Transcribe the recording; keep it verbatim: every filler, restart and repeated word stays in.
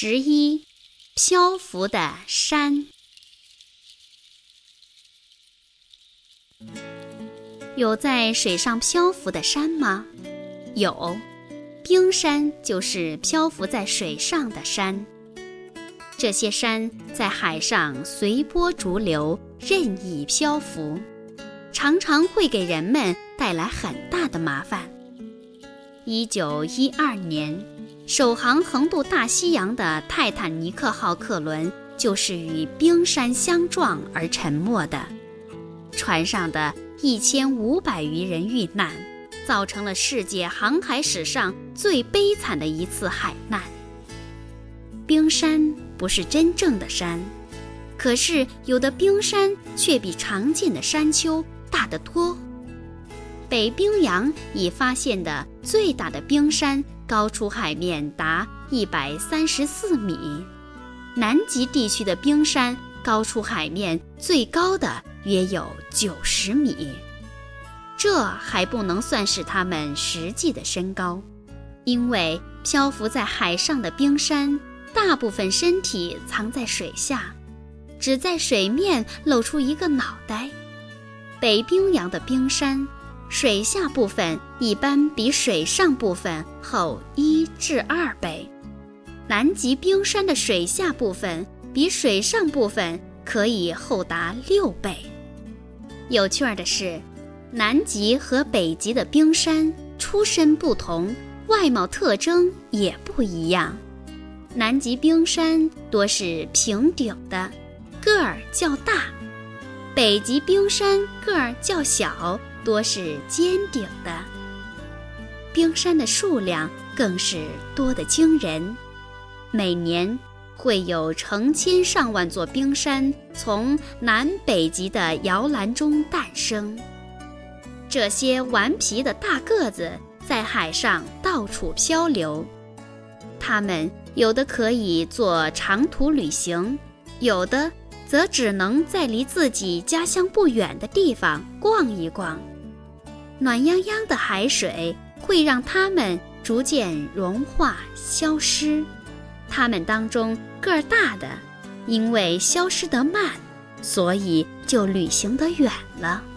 十一，漂浮的山。有在水上漂浮的山吗？有，冰山就是漂浮在水上的山。这些山在海上随波逐流，任意漂浮，常常会给人们带来很大的麻烦。一九一二年，首航横渡大西洋的泰坦尼克号客轮就是与冰山相撞而沉没的，船上的一千五百余人遇难，造成了世界航海史上最悲惨的一次海难。冰山不是真正的山，可是有的冰山却比常见的山丘大得多。北冰洋已发现的最大的冰山高出海面达一百三十四米，南极地区的冰山高出海面最高的约有九十米，这还不能算是它们实际的身高，因为漂浮在海上的冰山大部分身体藏在水下，只在水面露出一个脑袋。北冰洋的冰山水下部分一般比水上部分厚一至二倍，南极冰山的水下部分比水上部分可以厚达六倍。有趣的是，南极和北极的冰山出身不同，外貌特征也不一样。南极冰山多是平顶的，个儿较大；北极冰山个儿较小，多是尖顶的。冰山的数量更是多得惊人，每年会有成千上万座冰山从南北极的摇篮中诞生。这些顽皮的大个子在海上到处漂流，它们有的可以做长途旅行，有的则只能在离自己家乡不远的地方逛一逛。暖洋洋的海水会让它们逐渐融化消失，它们当中个儿大的因为消失得慢，所以就旅行得远了。